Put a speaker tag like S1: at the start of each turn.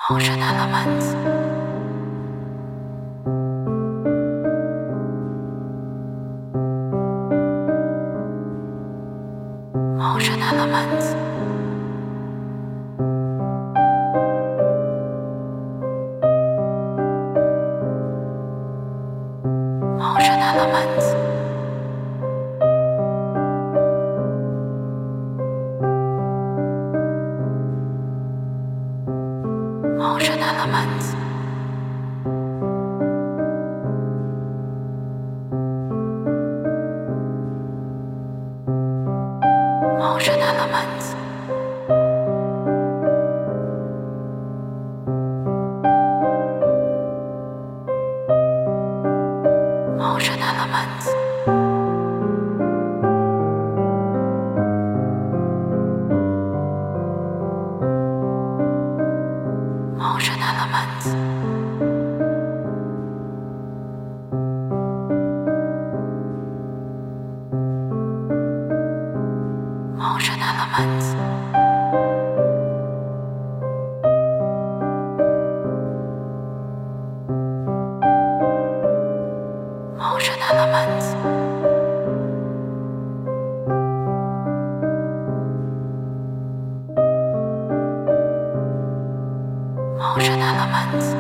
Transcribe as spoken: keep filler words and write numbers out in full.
S1: Motion elements. Motion elements. Motion elements. Motion elements. Motion elements. Motion elements. Motion elements. Motion elements. Motion elements. Motion elements.